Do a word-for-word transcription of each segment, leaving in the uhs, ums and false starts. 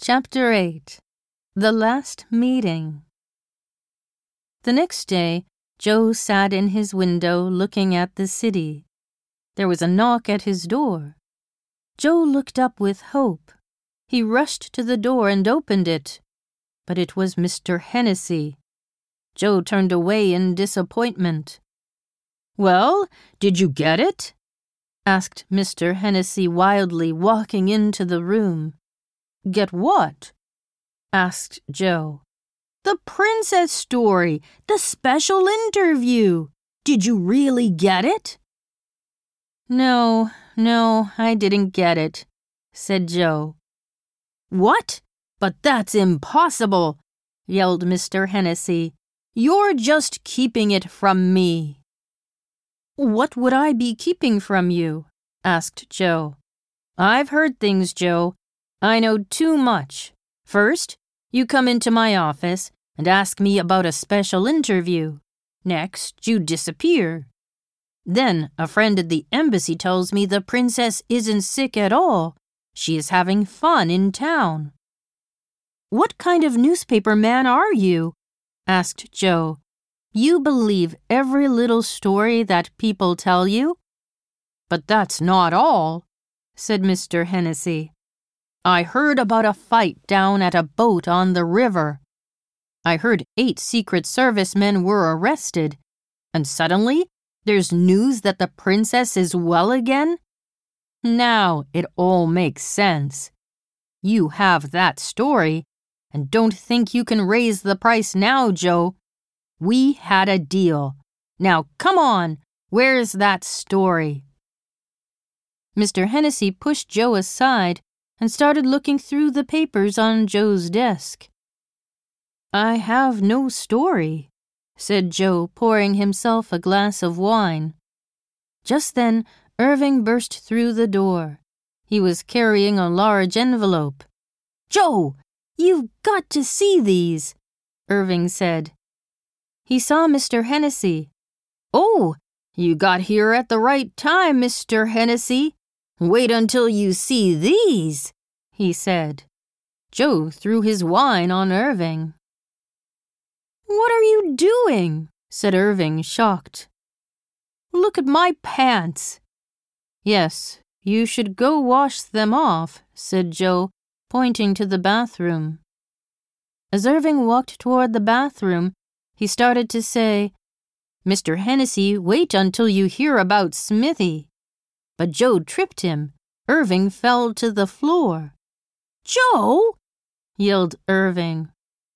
Chapter eight. The Last Meeting. The next day, Joe sat in his window looking at the city. There was a knock at his door. Joe looked up with hope. He rushed to the door and opened it. But it was Mister Hennessy. Joe turned away in disappointment. "Well, did you get it?" asked Mister Hennessy wildly, walking into the room. "Get what?" asked Joe. "The princess story, the special interview. Did you really get it?" No, no, I didn't get it," said Joe. "What? But that's impossible," yelled Mister Hennessy. "You're just keeping it from me." "What would I be keeping from you?" asked Joe. "I've heard things, Joe. I know too much. First, you come into my office and ask me about a special interview. Next, you disappear. Then a friend at the embassy tells me the princess isn't sick at all. She is having fun in town." "What kind of newspaper man are you?" asked Joe. "You believe every little story that people tell you?" "But that's not all," said Mister Hennessy. "I heard about a fight down at a boat on the river. I heard eight Secret Service men were arrested, and suddenly there's news that the princess is well again. Now it all makes sense. You have that story, and don't think you can raise the price now, Joe. We had a deal. Now come on, where's that story?" Mister Hennessy pushed Joe aside and started looking through the papers on Joe's desk. "I have no story," said Joe, pouring himself a glass of wine. Just then, Irving burst through the door. He was carrying a large envelope. "Joe, you've got to see these," Irving said. He saw Mister Hennessy. "Oh, you got here at the right time, Mister Hennessy. Wait until you see these," he said. Joe threw his wine on Irving. "What are you doing?" said Irving, shocked. "Look at my pants." "Yes, you should go wash them off," said Joe, pointing to the bathroom. As Irving walked toward the bathroom, he started to say, "Mister Hennessy, wait until you hear about Smithy." But Joe tripped him. Irving fell to the floor. "Joe!" yelled Irving.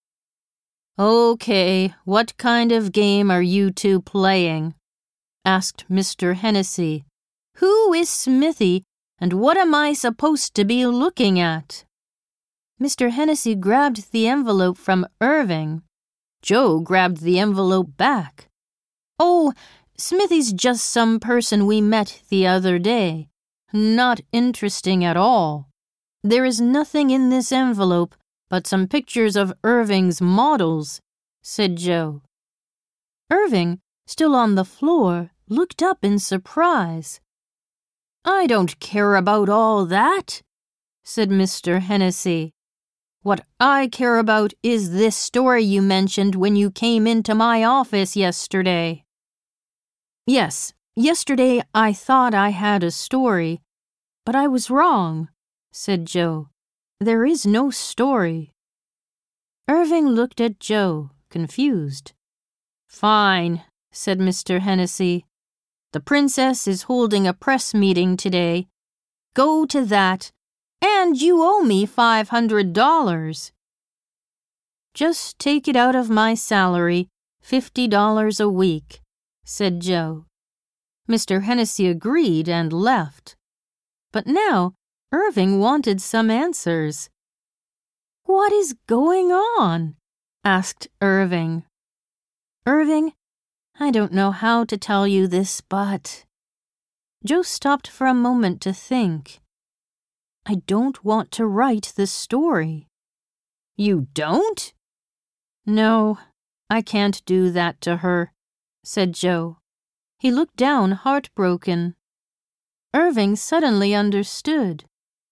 "Okay, what kind of game are you two playing?" asked Mister Hennessy. "Who is Smithy, and what am I supposed to be looking at?" Mister Hennessy grabbed the envelope from Irving. Joe grabbed the envelope back. "Oh, Smithy's just some person we met the other day. Not interesting at all. There is nothing in this envelope but some pictures of Irving's models," said Joe. Irving, still on the floor, looked up in surprise. "I don't care about all that," said Mister Hennessy. "What I care about is this story you mentioned when you came into my office yesterday." "Yes, yesterday I thought I had a story, but I was wrong," said Joe. "There is no story." Irving looked at Joe, confused. "Fine," said Mister Hennessy. "The princess is holding a press meeting today. Go to that, and you owe me five hundred dollars. "Just take it out of my salary, fifty dollars a week," said Joe. Mister Hennessy agreed and left. But now Irving wanted some answers. "What is going on?" asked Irving. "Irving, I don't know how to tell you this, but—" Joe stopped for a moment to think. "I don't want to write the story." "You don't?" "No, I can't do that to her," said Joe. He looked down heartbroken. Irving suddenly understood.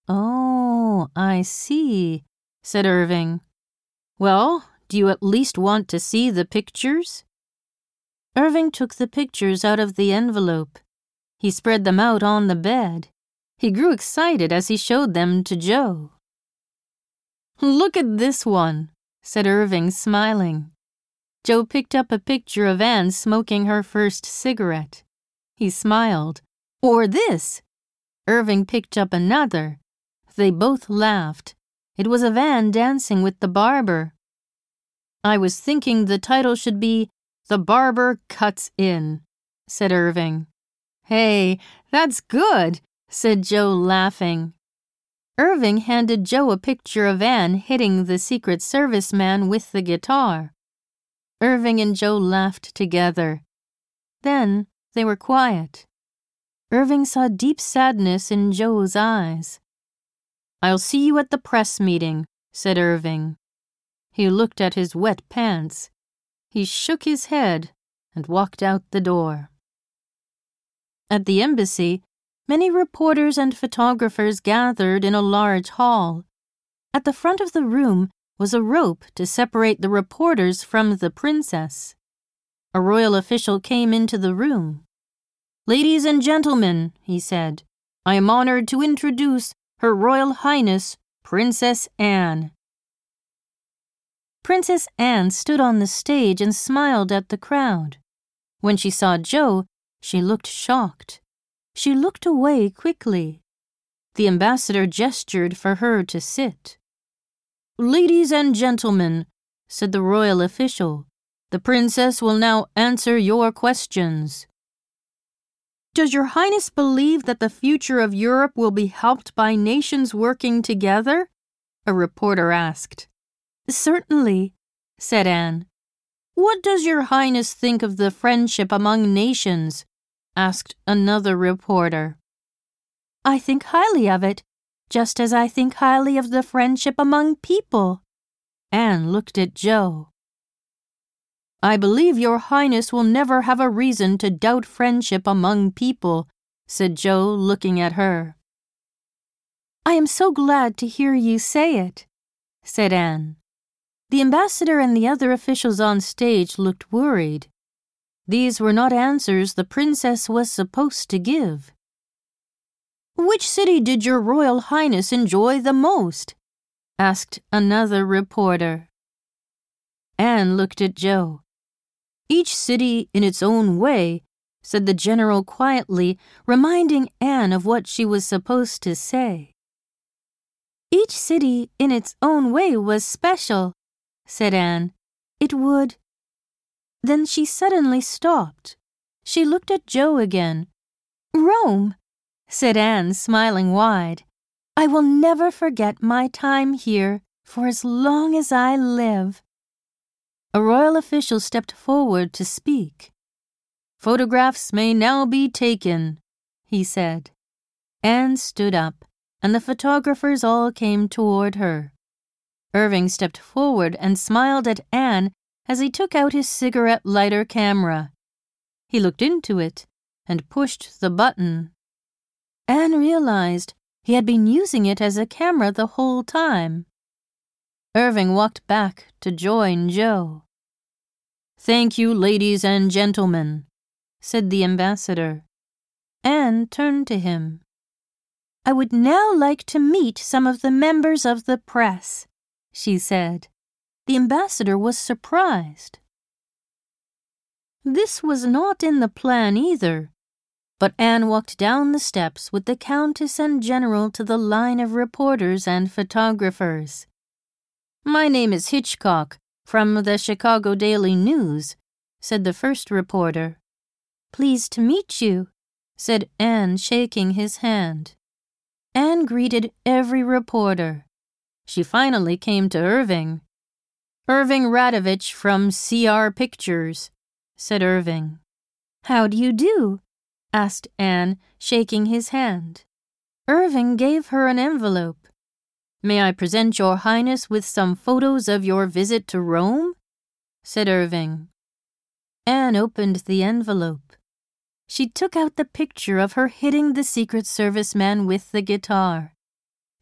"Oh, I see," said Irving. "Well, do you at least want to see the pictures?" Irving took the pictures out of the envelope. He spread them out on the bed. He grew excited as he showed them to Joe. "Look at this one," said Irving, smiling. Joe picked up a picture of Anne smoking her first cigarette. He smiled. "Or this." Irving picked up another. They both laughed. It was of Anne dancing with the barber. "I was thinking the title should be The Barber Cuts In," said Irving. "Hey, that's good," said Joe, laughing. Irving handed Joe a picture of Anne hitting the Secret Service man with the guitar. Irving and Joe laughed together. Then they were quiet. Irving saw deep sadness in Joe's eyes. "I'll see you at the press meeting," said Irving. He looked at his wet pants. He shook his head and walked out the door. At the embassy, many reporters and photographers gathered in a large hall. At the front of the room was a rope to separate the reporters from the princess. A royal official came into the room. "Ladies and gentlemen," he said, "I am honored to introduce Her Royal Highness, Princess Anne." Princess Anne stood on the stage and smiled at the crowd. When she saw Joe, she looked shocked. She looked away quickly. The ambassador gestured for her to sit. "Ladies and gentlemen," said the royal official, "the princess will now answer your questions." "Does your highness believe that the future of Europe will be helped by nations working together?" a reporter asked. "Certainly," said Anne. "What does your highness think of the friendship among nations?" asked another reporter. "I think highly of it, just as I think highly of the friendship among people." Anne looked at Joe. "I believe your highness will never have a reason to doubt friendship among people," said Joe, looking at her. "I am so glad to hear you say it," said Anne. The ambassador and the other officials on stage looked worried. These were not answers the princess was supposed to give. "Which city did your royal highness enjoy the most?" asked another reporter. Anne looked at Joe. "Each city in its own way," said the general quietly, reminding Anne of what she was supposed to say. "Each city in its own way was special," said Anne. "It would—" Then she suddenly stopped. She looked at Joe again. "Rome," said Anne, smiling wide. "I will never forget my time here for as long as I live." A royal official stepped forward to speak. "Photographs may now be taken," he said. Anne stood up, and the photographers all came toward her. Irving stepped forward and smiled at Anne as he took out his cigarette lighter camera. He looked into it and pushed the button. Anne realized he had been using it as a camera the whole time. Irving walked back to join Joe. "Thank you, ladies and gentlemen," said the ambassador. Anne turned to him. "I would now like to meet some of the members of the press," she said. The ambassador was surprised. This was not in the plan either, but Anne walked down the steps with the Countess and General to the line of reporters and photographers. "My name is Hitchcock, from the Chicago Daily News," said the first reporter. "Pleased to meet you," said Anne, shaking his hand. Anne greeted every reporter. She finally came to Irving. "Irving Radovich from C R Pictures," said Irving. "How do you do?" asked Anne, shaking his hand. Irving gave her an envelope. "May I present your highness with some photos of your visit to Rome?" said Irving. Anne opened the envelope. She took out the picture of her hitting the Secret Service man with the guitar.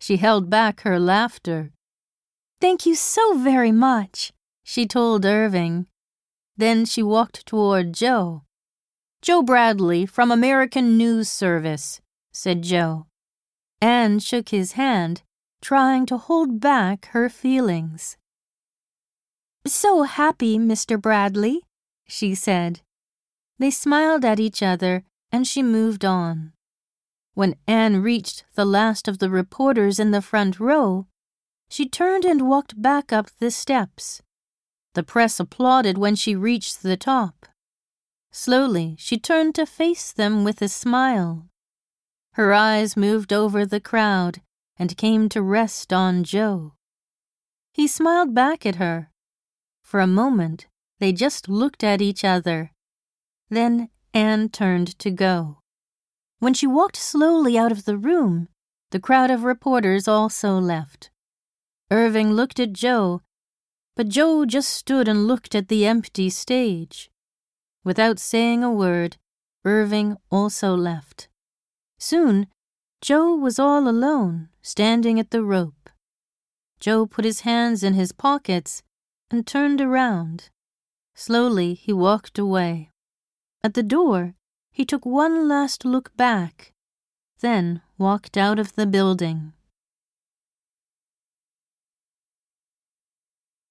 She held back her laughter. "Thank you so very much," she told Irving. Then she walked toward Joe. "Joe Bradley from American News Service," said Joe. Anne shook his hand, trying to hold back her feelings. "So happy, Mister Bradley," she said. They smiled at each other, and she moved on. When Anne reached the last of the reporters in the front row, she turned and walked back up the steps. The press applauded when she reached the top. Slowly, she turned to face them with a smile. Her eyes moved over the crowd and came to rest on Joe. He smiled back at her. For a moment, they just looked at each other. Then Anne turned to go. When she walked slowly out of the room, the crowd of reporters also left. Irving looked at Joe, but Joe just stood and looked at the empty stage. Without saying a word, Irving also left. Soon, Joe was all alone, standing at the rope. Joe put his hands in his pockets and turned around. Slowly, he walked away. At the door, he took one last look back, then walked out of the building.